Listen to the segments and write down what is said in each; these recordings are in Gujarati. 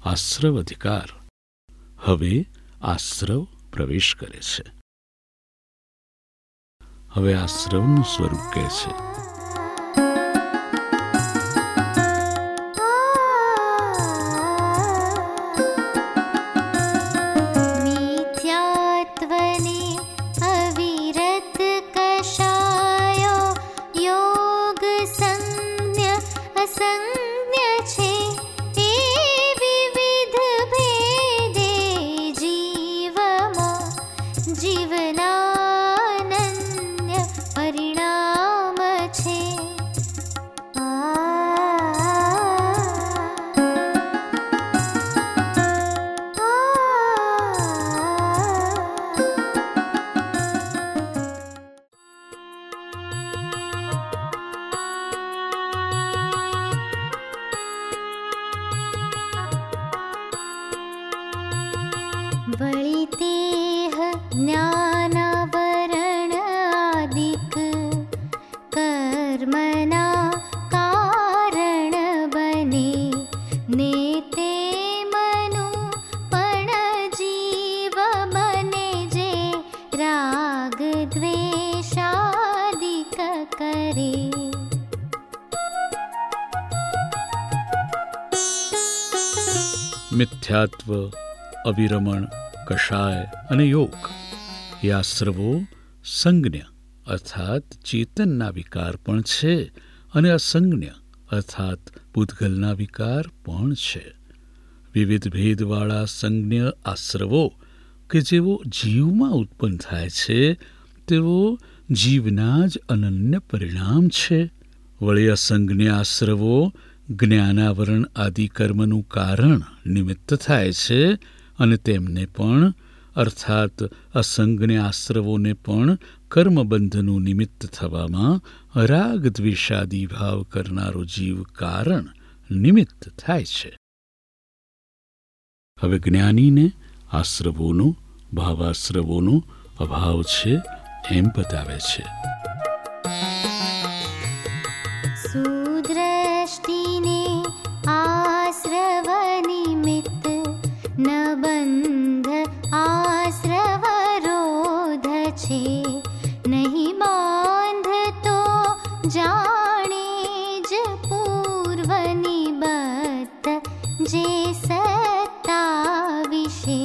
આશ્રવ અધિકાર. હવે આશ્રવ પ્રવેશ કરે છે. હવે આશ્રવનું સ્વરૂપ કહે છે. वळितेह ज्ञानावरण आदिक कर्मना कारण बने नेते मनु पण जीव बने जे राग द्वेषादिक करे. મિથ્યાત્વ, અવિરમણ, કષાય અને યોગ એ આશ્રવો સંજ્ઞ અર્થાત ચેતનના વિકાર પણ છે અને અસંજ્ઞ અર્થાત પૂતગલના વિકાર પણ છે. વિવિધ ભેદવાળા સંજ્ઞ આશ્રવો કે જેઓ જીવમાં ઉત્પન્ન થાય છે તેઓ જીવના જ અનન્ય પરિણામ છે. વળી અસંજ્ઞ આશ્રવો જ્ઞાનાવરણ આદિ કર્મનું કારણ નિમિત્ત થાય છે અને તેમને પણ અર્થાત અસંજ્ઞ આશ્રવોને પણ કર્મબંધનું નિમિત્ત થવામાં રાગ દ્વેષાદિ ભાવ કરનારો જીવ કારણ નિમિત્ત થાય છે. હવે જ્ઞાનીને આશ્રવોનો ભાવાશ્રવોનો અભાવ છે એમ બતાવે છે. સુદ્રષ્ટિને આશ્રવ નિમિત્ત ન બંધ આશ્રવ રોધ છે. નહીં બાંધતો જાણે જ પૂર્વની બત જે સત્તા વિશે.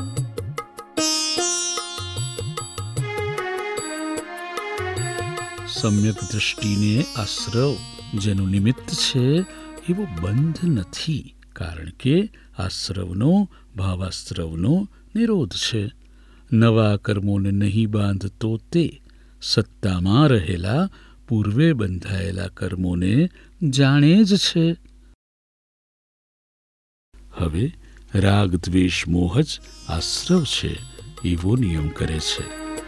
સમ્યક દૃષ્ટિને આશ્રવ જેનું નિમિત્ત છે એવો બંધ નથી, કારણ કે આશ્રવનો ભાવાશ્રવનો નિરોધ છે. નવા કર્મોને નહીં બાંધતો તે સત્તામાં રહેલા પૂર્વે બંધાયેલા કર્મોને જાણે જ છે. હવે રાગ દ્વેષ મોહ જ આશ્રવ છે એવો નિયમ કરે છે.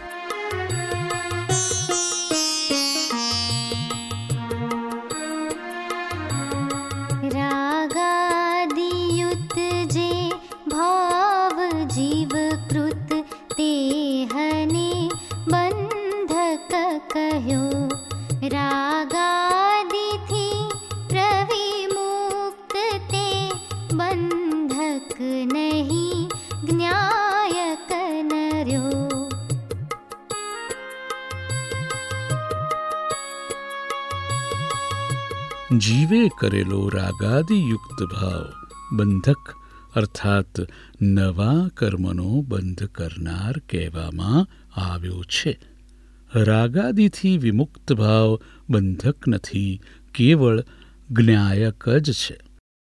જીવે કરેલો રાગાદિયુક્ત ભાવ બંધક અર્થાત નવા કર્મનો બંધ કરનાર કહેવામાં આવ્યો છે. રાગાદિથી વિમુક્ત ભાવ બંધક નથી, કેવળ જ્ઞાયક જ છે.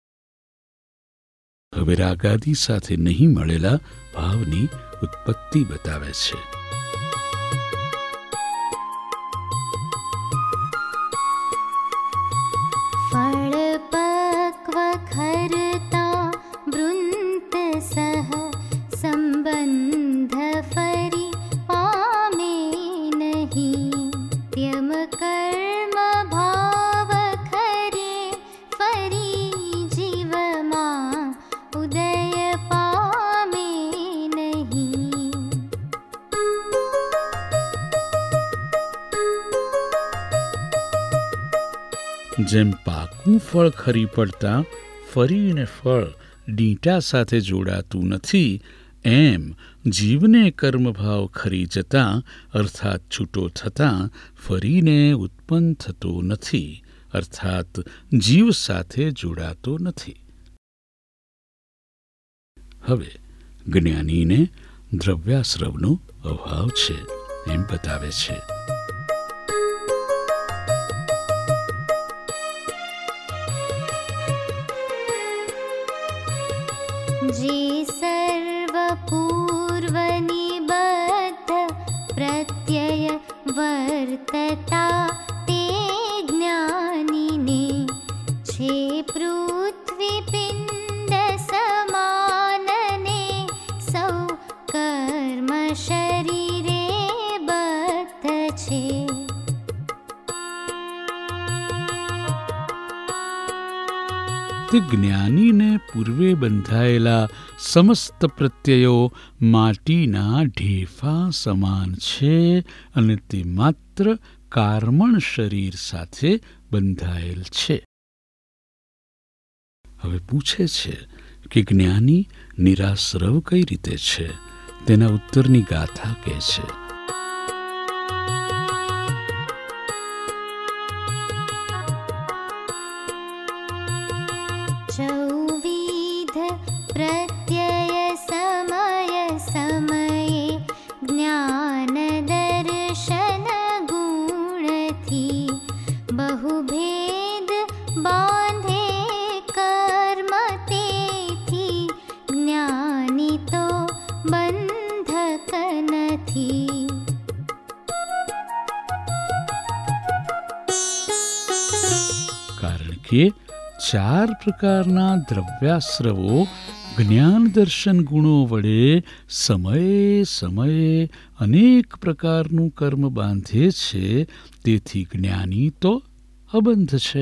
હવે રાગાદિ સાથે નહીં મળેલા ભાવની ઉત્પત્તિ બતાવે છે. જેમ પાકું ફળ ખરી પડતા ફરીને ફળ ડીંટા સાથે જોડાતું નથી, એમ જીવને કર્મભાવ ખરી જતાં અર્થાત છૂટો થતાં ફરીને ઉત્પન્ન થતો નથી, અર્થાત જીવ સાથે જોડાતો નથી. હવે જ્ઞાનીને દ્રવ્યાશ્રવનો અભાવ છે એમ બતાવે છે. જે સર્વ પૂર્વનિબદ્ધ પ્રત્યય વર્તતા તે જ્ઞાનીને છે પૃથ્વી પિંડ સમાનને સૌ કર્મ શરીરે બદ્ધ છે. તે જ્ઞાનીને પૂર્વે બંધાયેલા સમસ્ત પ્રત્યયો માટીના ઢેફા સમાન છે અને તે માત્ર કાર્મણ શરીર સાથે બંધાયેલ છે. હવે પૂછે છે કે જ્ઞાની નિરાશ્રવ કઈ રીતે છે? તેના ઉત્તરની ગાથા કહે છે. ચૌવિધ પ્રત્યય સમય સમયે જ્ઞાન દર્શન ગુણથી બહુભેદ બાંધે કર્મ તેથી જ્ઞાની તો બંધક નથી. કારણ કે 4 પ્રકારના દ્રવ્યાશ્રવો જ્ઞાન દર્શન ગુણો વડે સમયે સમયે અનેક પ્રકારનું કર્મ બાંધે છે, તેથી જ્ઞાની તો અબંધ છે.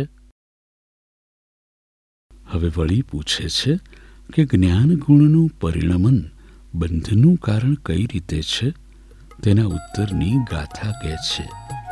હવે વળી પૂછે છે કે જ્ઞાન ગુણનું પરિણમન બંધનું કારણ કઈ રીતે છે? તેના ઉત્તરની ગાથા કહે છે.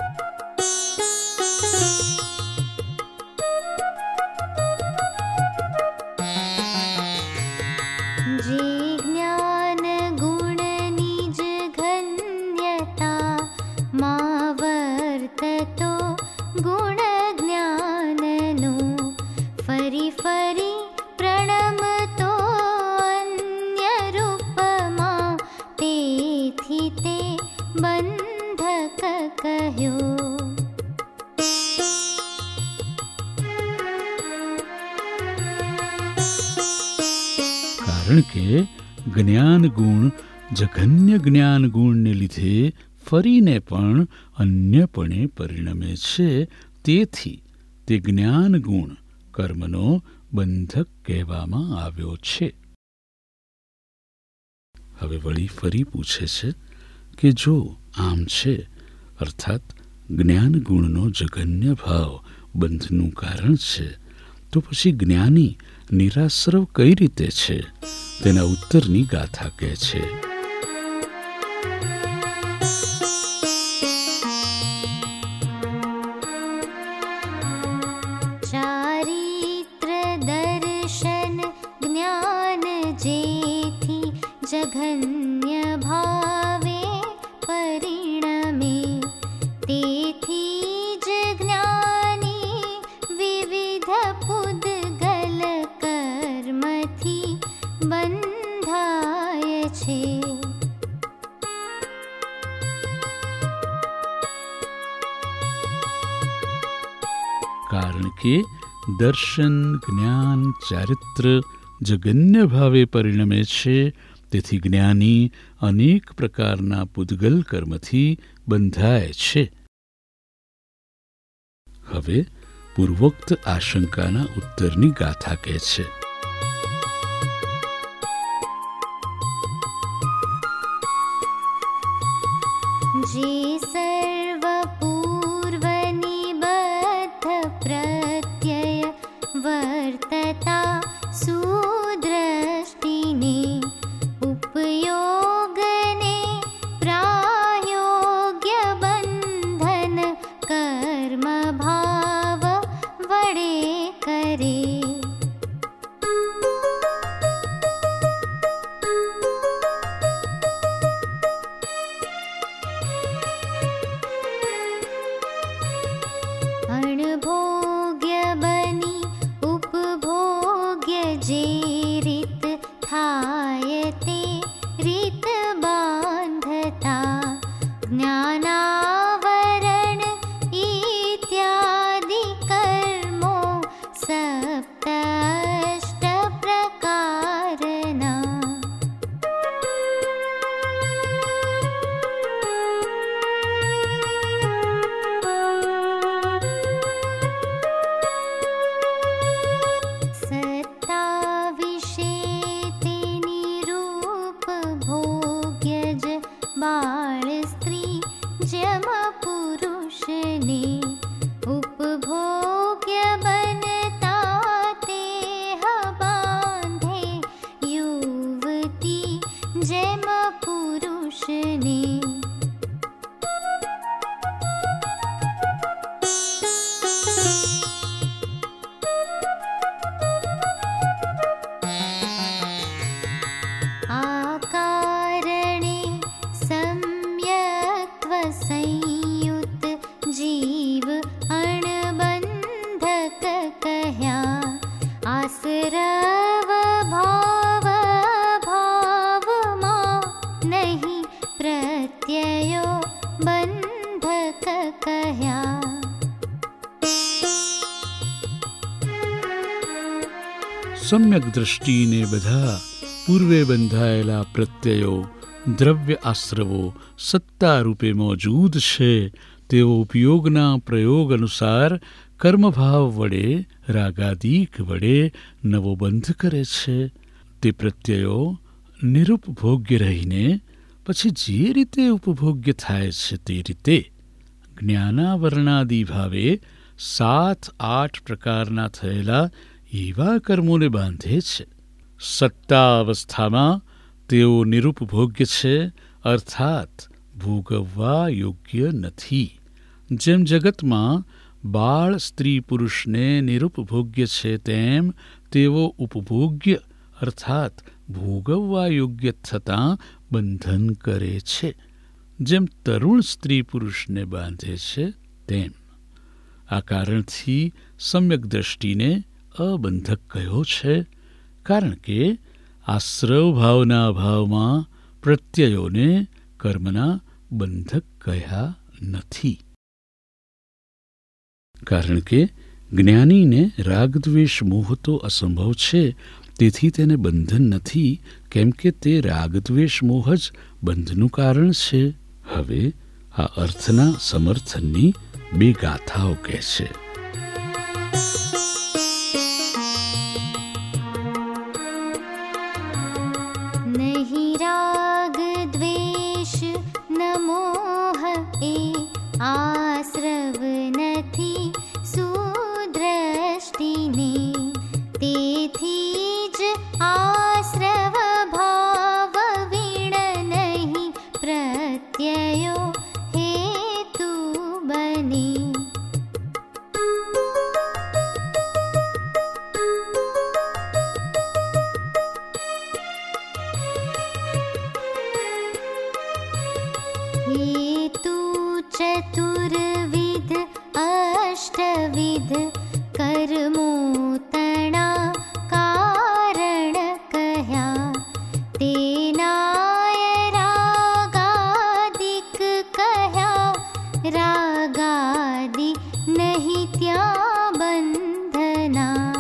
જે જ્ઞાન ગુણની જ ઘન્યતા માં વર્તતો ગુણ જ્ઞાનનો ફરી ફરી પ્રણમતો અન્ય રૂપમાં તેથી તે બંધક કહ્યો. કારણ કે જ્ઞાન ગુણ જઘન્ય જ્ઞાન ગુણને લીધે ફરીને પણ અન્યપણે પરિણમે છે, તેથી તે જ્ઞાન ગુણ કર્મનો બંધક કહેવામાં આવ્યો છે. હવે વળી ફરી પૂછે છે કે જો આમ છે, અર્થાત જ્ઞાન ગુણનો જઘન્ય ભાવ બંધનું કારણ છે, તો પછી જ્ઞાની નિરાશ્રવ કઈ રીતે છે? તેના ઉત્તરની ગાથા કહે છે. ચારિત્ર દર્શન જ્ઞાન જેથી જઘન્ય ભાવે પરિણમે તેથી જ જ્ઞાની વિવિધ પૂદગલ કર્મથી બંધાય છે. કારણ કે દર્શન જ્ઞાન ચારિત્ર જગન્ય ભાવે પરિણમે છે, તેથી જ્ઞાની અનેક પ્રકારના પૂદગલ કર્મથી બંધાય છે. હવે પૂર્વોક્ત આશંકાના ઉત્તરની ગાથા કહે છે. જે સર્વ પૂર્વનિબદ્ધ પ્રત્યય વર્તતા સુદ્રષ્ટિને ઉપયોગને પ્રાયોગ્ય બંધન કર્મ ભાવ વડે કરે. सप्त प्रकारना बाळ स्त्री जम पुरुषने उपभोग्य बनता तेह बांधे युवती जम पुरुषने संयुत जीव अणबंधक कह्या आसरव भाव भाव मा नहीं प्रत्ययो बंधक कह्या સમ્યક દ્રષ્ટિને બધા પૂર્વે બંધાયેલા પ્રત્યયો દ્રવ્ય આશ્રવો સત્તા રૂપે મોજૂદ છે તેઓ ઉપયોગના પ્રયોગ અનુસાર કર્મભાવ વડે રાગાદિક વડે નવો બંધ કરે છે. તે પ્રત્યયો નિરુપભોગ્ય રહીને પછી જે રીતે ઉપભોગ્ય થાય છે તે રીતે જ્ઞાનાવરણાદિ ભાવે 7-8 પ્રકારના થયેલા એવા કર્મોને બાંધે છે. સત્તા અવસ્થામાં તેઓ નિરુપભોગ્ય છે, અર્થાત ભોગવવા યોગ્ય નથી. જેમ જગતમાં બાળ સ્ત્રી પુરુષને નિરુપભોગ્ય છે તેમ તેઓ ઉપભોગ્ય અર્થાત ભોગવવા યોગ્ય થતાં બંધન કરે છે. જેમ તરુણ સ્ત્રી પુરુષને બાંધે છે તેમ. આ કારણથી સમ્યક દ્રષ્ટિને અબંધક કહ્યો છે, કારણ કે આશ્રવ ભાવના અભાવમાં પ્રત્યયોને કર્મના બંધક કહ્યા નથી. કારણ કે જ્ઞાનીને રાગદ્વેષ મોહ તો અસંભવ છે, તેથી તેને બંધન નથી, કેમ કે તે રાગદ્વેષ મોહ જ બંધનું કારણ છે. હવે આ અર્થના સમર્થનની 2 ગાથાઓ કહે છે. आश्रव नथी सुदृष्टिने तेथी ज आश्रव भाव वीण नहीं प्रत्ययो हेतु बने. हेतु चतुर्विध अष्टविध कर्मो तणा कारण कह्या तेनाय रागादिक कह्या रागादि नहीं ત્યાં બંધના.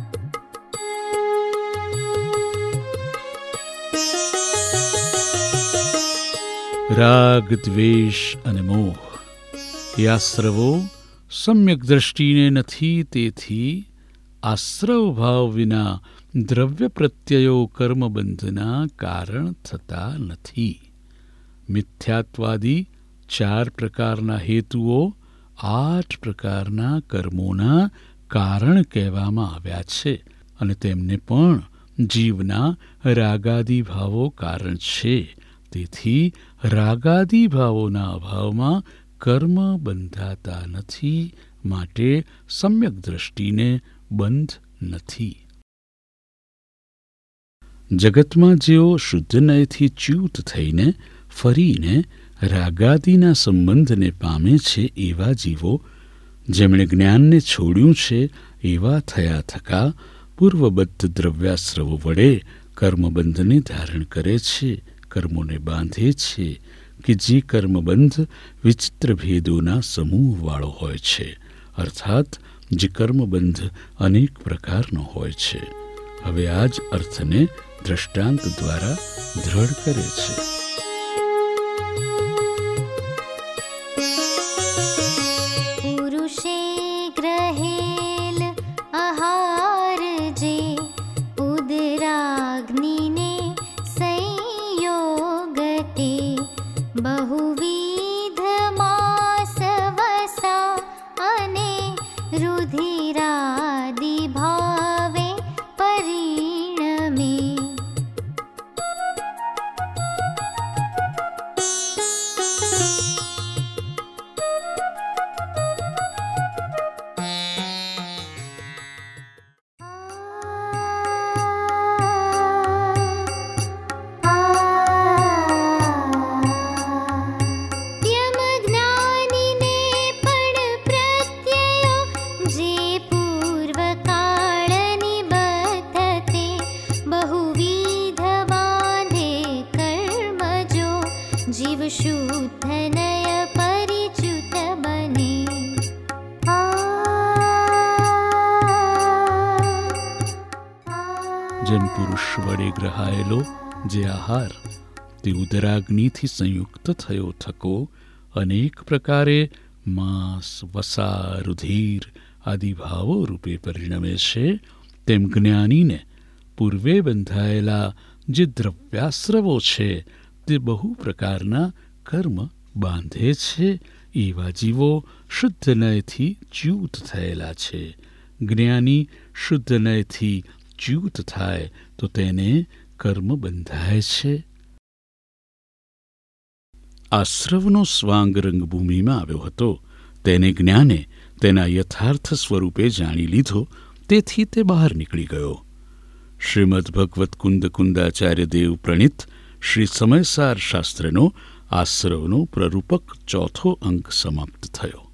રાગ દ્વેષ અને મોહ એ આશ્રવો સમ્યક દ્રષ્ટિને નથી, તેથી આશ્રવ ભાવ વિના દ્રવ્ય પ્રત્યયો કર્મબંધના કારણ થતા નથી. મિથ્યાત્વાદી 4 પ્રકારના હેતુઓ 8 પ્રકારના કર્મોના કારણ કહેવામાં આવ્યા છે, અને તેમને પણ જીવના રાગાદિ ભાવો કારણ છે. તેથી રાગાદિ ભાવોના અભાવમાં કર્મ બંધાતા નથી, માટે સમ્યક દ્રષ્ટિને બંધ નથી. જગતમાં જેઓ શુદ્ધ નયથી ચ્યુત થઈને ફરીને રાગાદિના સંબંધને પામે છે એવા જીવો, જેમણે જ્ઞાનને છોડ્યું છે એવા થયા થકા પૂર્વબદ્ધ દ્રવ્યાશ્રવો વડે કર્મબંધને ધારણ કરે છે, કર્મોને બાંધે છે, કે જે કર્મબંધ વિચિત્ર ભેદોના સમૂહવાળો હોય છે, અર્થાત જે કર્મબંધ અનેક પ્રકારનો હોય છે. હવે આ જ અર્થને દ્રષ્ટાંત દ્વારા દ્રઢ કરે છે. પુરુષે ગ્रहेલ આહાર જે ઉદરાગ્નિને સંયોગતે બહુવિધ માસ વસા અને રુધિરાદિ ભાવે પરિણમે. જીવ શુદ્ધ નય પરિચુત બને. જેમ પુરુષ વડે ગ્રહાયેલો જે આહાર તે ઉદરાગ્નિથી સંયુક્ત થયો થકો અનેક પ્રકારે માંસ, વસા, રુધિર આદિ ભાવો રૂપે પરિણમે છે, તેમ જ્ઞાનીને પૂર્વે બંધાયેલા જે દ્રવ્યાશ્રવો છે તે બહુ પ્રકારના કર્મ બાંધે છે. એવા જીવો શુદ્ધ નયથી ચ્યુત થયેલા છે. જ્ઞાની શુદ્ધ નયથી ચ્યુત થાય તો તેને કર્મ બંધાય છે. આશ્રવનો સ્વાંગ રંગભૂમિમાં આવ્યો હતો. તેને જ્ઞાને તેના યથાર્થ સ્વરૂપે જાણી લીધો, તેથી તે બહાર નીકળી ગયો. શ્રીમદ ભગવત કુંદ કુંદાચાર્ય દેવ પ્રણીત શ્રી સમયસાર શાસ્ત્રનો આશ્રવનો પ્રરૂપક ચોથો અંક સમાપ્ત થયો.